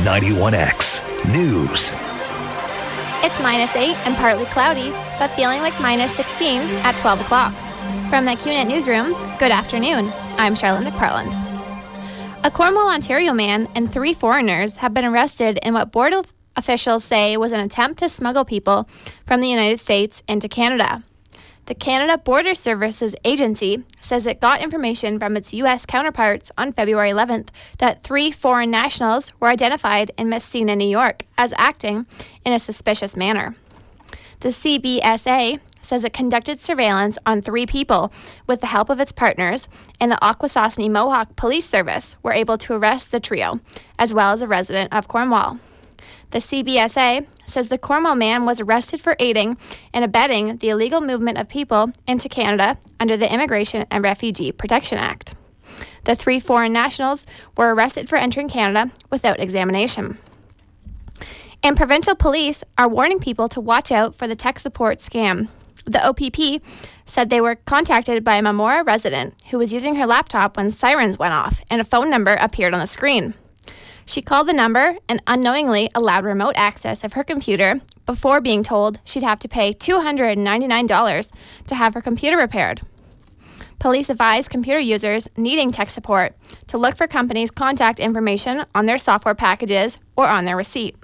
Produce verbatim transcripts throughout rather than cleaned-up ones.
ninety-one X News. It's minus eight and partly cloudy, but feeling like minus sixteen at twelve o'clock. From the Q net Newsroom, good afternoon. I'm Charlotte McParland. A Cornwall, Ontario man and three foreigners have been arrested in what border officials say was an attempt to smuggle people from the United States into Canada. The Canada Border Services Agency says it got information from its U S counterparts on February eleventh that three foreign nationals were identified in Messina, New York, as acting in a suspicious manner. The C B S A says it conducted surveillance on three people with the help of its partners, and the Akwesasne Mohawk Police Service were able to arrest the trio, as well as a resident of Cornwall. The C B S A says the Cornwall man was arrested for aiding and abetting the illegal movement of people into Canada under the Immigration and Refugee Protection Act. The three foreign nationals were arrested for entering Canada without examination. And provincial police are warning people to watch out for the tech support scam. The O P P said they were contacted by a Memora resident who was using her laptop when sirens went off and a phone number appeared on the screen. She called the number and unknowingly allowed remote access of her computer before being told she'd have to pay two hundred ninety-nine dollars to have her computer repaired. Police advise computer users needing tech support to look for companies' contact information on their software packages or on their receipt.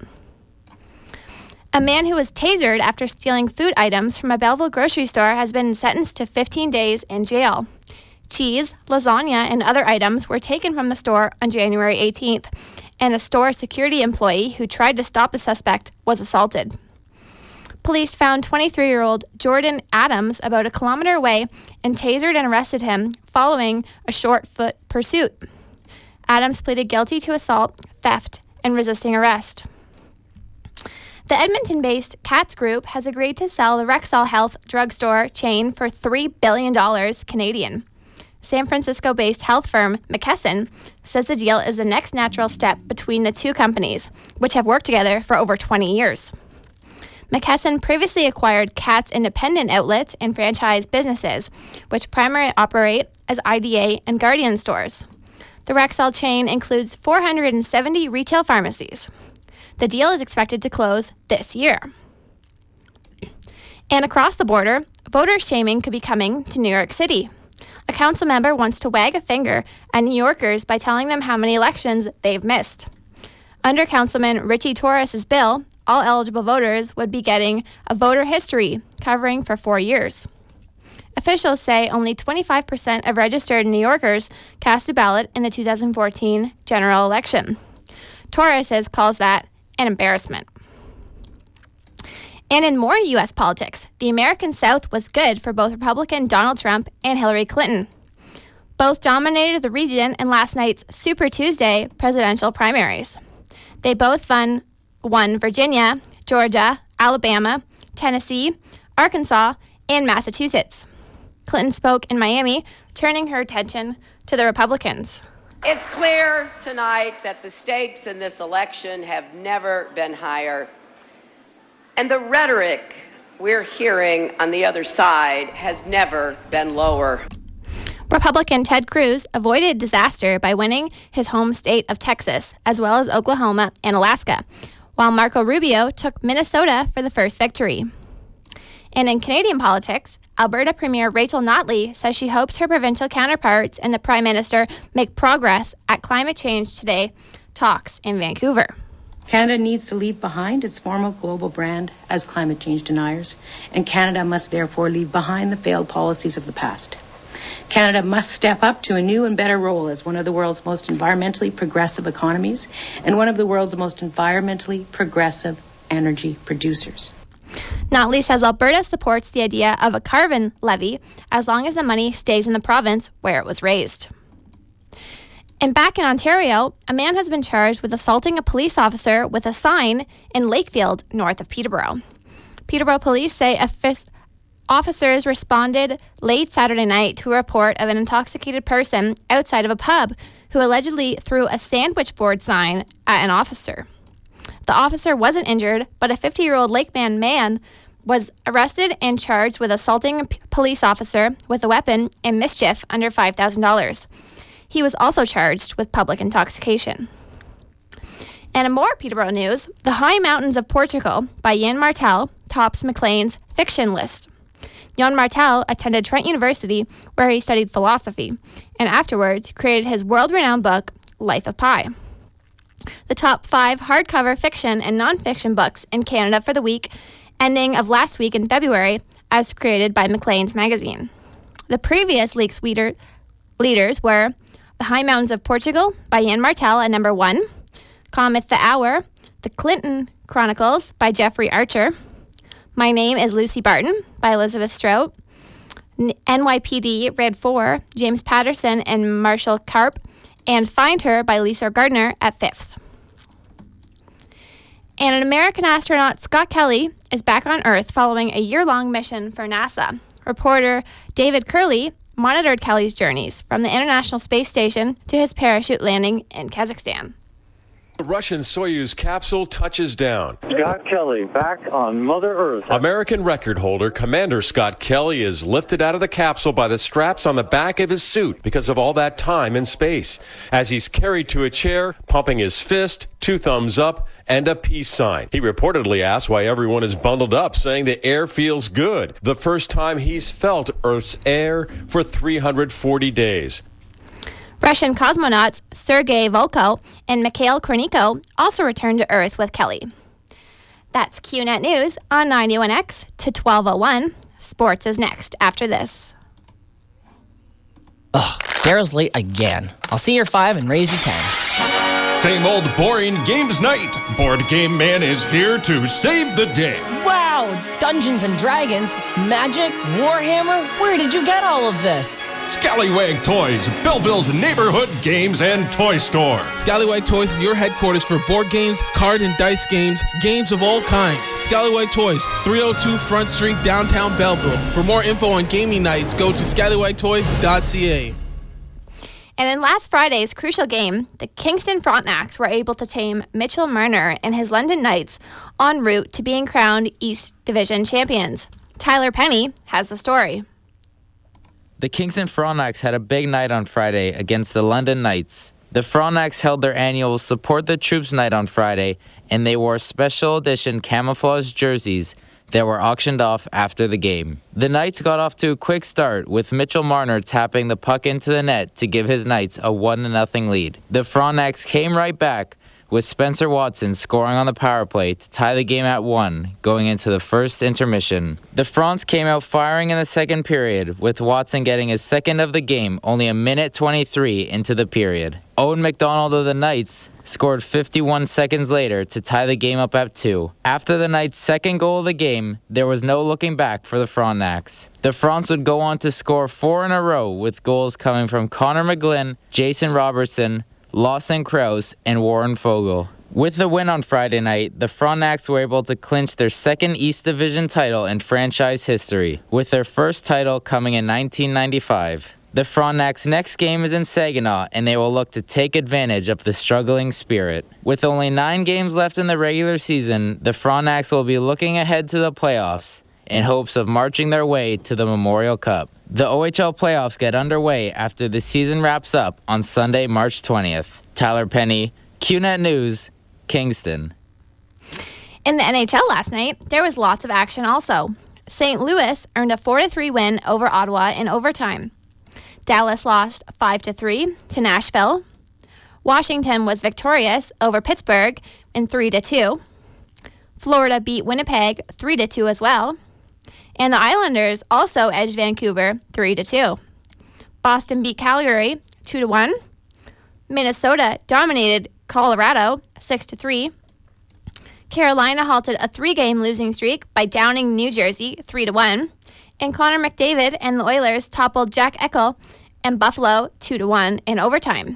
A man who was tasered after stealing food items from a Belleville grocery store has been sentenced to fifteen days in jail. Cheese, lasagna, and other items were taken from the store on January eighteenth, and a store security employee who tried to stop the suspect was assaulted. Police found twenty-three-year-old Jordan Adams about a kilometer away and tasered and arrested him following a short-foot pursuit. Adams pleaded guilty to assault, theft, and resisting arrest. The Edmonton-based Katz Group has agreed to sell the Rexall Health drugstore chain for three billion dollars Canadian. San Francisco-based health firm McKesson says the deal is the next natural step between the two companies, which have worked together for over twenty years. McKesson previously acquired Katz independent outlets and franchise businesses, which primarily operate as I D A and Guardian stores. The Rexall chain includes four hundred seventy retail pharmacies. The deal is expected to close this year. And across the border, voter shaming could be coming to New York City. A council member wants to wag a finger at New Yorkers by telling them how many elections they've missed. Under Councilman Richie Torres' bill, all eligible voters would be getting a voter history covering for four years. Officials say only twenty-five percent of registered New Yorkers cast a ballot in the two thousand fourteen general election. Torres calls that an embarrassment. And in more U S politics, the American South was good for both Republican Donald Trump and Hillary Clinton. Both dominated the region in last night's Super Tuesday presidential primaries. They both won, won Virginia, Georgia, Alabama, Tennessee, Arkansas, and Massachusetts. Clinton spoke in Miami, turning her attention to the Republicans. It's clear tonight that the stakes in this election have never been higher. And the rhetoric we're hearing on the other side has never been lower. Republican Ted Cruz avoided disaster by winning his home state of Texas, as well as Oklahoma and Alaska, while Marco Rubio took Minnesota for the first victory. And in Canadian politics, Alberta Premier Rachel Notley says she hopes her provincial counterparts and the Prime Minister make progress at Climate Change Today talks in Vancouver. Canada needs to leave behind its former global brand as climate change deniers, and Canada must therefore leave behind the failed policies of the past. Canada must step up to a new and better role as one of the world's most environmentally progressive economies and one of the world's most environmentally progressive energy producers. Notley says Alberta supports the idea of a carbon levy as long as the money stays in the province where it was raised. And back in Ontario, a man has been charged with assaulting a police officer with a sign in Lakefield, north of Peterborough. Peterborough police say offic- officers responded late Saturday night to a report of an intoxicated person outside of a pub who allegedly threw a sandwich board sign at an officer. The officer wasn't injured, but a fifty-year-old Lakeman man was arrested and charged with assaulting a p- police officer with a weapon and mischief under five thousand dollars. He was also charged with public intoxication. And in more Peterborough news, The High Mountains of Portugal by Jan Martel tops Maclean's fiction list. Jan Martel attended Trent University, where he studied philosophy, and afterwards created his world-renowned book, Life of Pi. The top five hardcover fiction and nonfiction books in Canada for the week ending of last week in February, as created by Maclean's magazine. The previous league's leader, leaders were The High Mountains of Portugal by Jan Martel at number one, Cometh the Hour, The Clinton Chronicles by Jeffrey Archer, My Name is Lucy Barton by Elizabeth Strout, N Y P D Red four, James Patterson and Marshall Karp, and Find Her by Lisa Gardner at fifth. And an American astronaut, Scott Kelly, is back on Earth following a year-long mission for NASA. Reporter David Curley monitored Kelly's journeys from the International Space Station to his parachute landing in Kazakhstan. The Russian Soyuz capsule touches down. Scott Kelly back on Mother Earth. American record holder Commander Scott Kelly is lifted out of the capsule by the straps on the back of his suit because of all that time in space. As he's carried to a chair, pumping his fist, two thumbs up, and a peace sign. He reportedly asked why everyone is bundled up, saying the air feels good. The first time he's felt Earth's air for three hundred forty days. Russian cosmonauts Sergei Volko and Mikhail Korniko also returned to Earth with Kelly. That's Q Net News on ninety-one X to twelve oh one. Sports is next after this. Ugh, Daryl's late again. I'll see your five and raise you ten. Same old boring games night. Board Game Man is here to save the day. Wow! Dungeons and Dragons, Magic, Warhammer. Where did you get all of this? Scallywag Toys, Belleville's neighborhood games and toy store. Scallywag Toys is your headquarters for board games, card and dice games, games of all kinds. Scallywag Toys, three oh two Front Street, downtown Belleville. For more info on gaming nights, go to scallywag toys dot c a. And in last Friday's crucial game, the Kingston Frontenacs were able to tame Mitchell Marner and his London Knights en route to being crowned East Division champions. Tyler Penny has the story. The Kingston Frontenacs had a big night on Friday against the London Knights. The Frontenacs held their annual Support the Troops night on Friday, and they wore special edition camouflage jerseys that were auctioned off after the game. The Knights got off to a quick start, with Mitchell Marner tapping the puck into the net to give his Knights a one to nothing lead. The Frontenacs came right back, with Spencer Watson scoring on the power play to tie the game at one, going into the first intermission. The Fronts came out firing in the second period, with Watson getting his second of the game only a minute twenty-three into the period. Owen McDonald of the Knights scored fifty-one seconds later to tie the game up at two. After the Knights' second goal of the game, there was no looking back for the Frontenacs. The Fronts would go on to score four in a row, with goals coming from Connor McGlynn, Jason Robertson, Lawson Krause, and Warren Fogle. With the win on Friday night, the Frontenacs were able to clinch their second East Division title in franchise history, with their first title coming in nineteen ninety-five. The Frontenacs' next game is in Saginaw, and they will look to take advantage of the struggling Spirit. With only nine games left in the regular season, the Frontenacs will be looking ahead to the playoffs in hopes of marching their way to the Memorial Cup. The O H L playoffs get underway after the season wraps up on Sunday, March twentieth. Tyler Penny, Q Net News, Kingston. In the N H L last night, there was lots of action also. Saint Louis earned a four to three win over Ottawa in overtime. Dallas lost five to three to Nashville. Washington was victorious over Pittsburgh in three to two. Florida beat Winnipeg three to two as well. And the Islanders also edged Vancouver three to two. Boston beat Calgary two to one. Minnesota dominated Colorado six to three. Carolina halted a three-game losing streak by downing New Jersey three to one. And Connor McDavid and the Oilers toppled Jack Eichel and Buffalo two to one in overtime.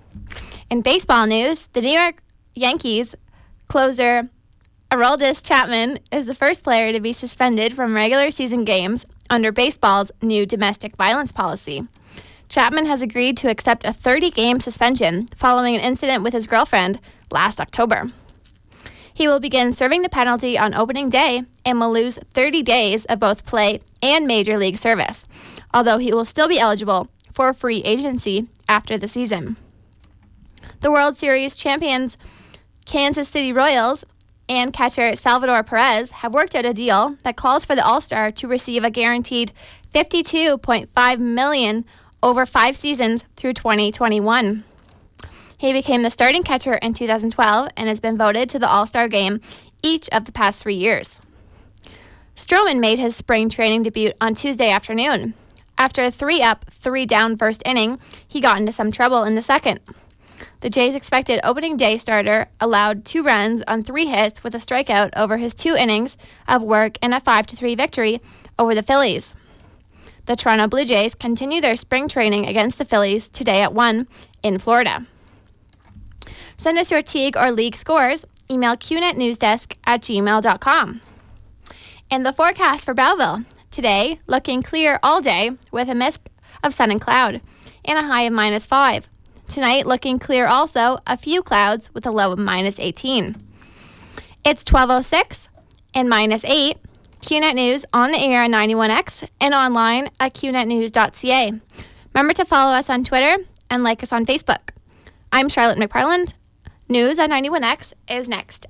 In baseball news, the New York Yankees closer Aroldis Chapman is the first player to be suspended from regular season games under baseball's new domestic violence policy. Chapman has agreed to accept a thirty-game suspension following an incident with his girlfriend last October. He will begin serving the penalty on opening day and will lose thirty days of both play and major league service, although he will still be eligible for free agency after the season. The World Series champions Kansas City Royals and catcher Salvador Perez have worked out a deal that calls for the All-Star to receive a guaranteed fifty-two point five million dollars over five seasons through twenty twenty-one. He became the starting catcher in two thousand twelve and has been voted to the All-Star game each of the past three years. Stroman made his spring training debut on Tuesday afternoon. After a three-up, three-down first inning, he got into some trouble in the second. The Jays' expected opening day starter allowed two runs on three hits with a strikeout over his two innings of work and a five to three victory over the Phillies. The Toronto Blue Jays continue their spring training against the Phillies today at one in Florida. Send us your T I G or league scores. Email qnetnewsdesk at gmail dot com. And the forecast for Belleville. Today, looking clear all day with a mist of sun and cloud and a high of minus five. Tonight, looking clear also, a few clouds with a low of minus eighteen. It's twelve oh six and minus eight. Q Net News on the air on ninety-one X and online at q net news dot c a. Remember to follow us on Twitter and like us on Facebook. I'm Charlotte McParland. News on ninety-one X is next.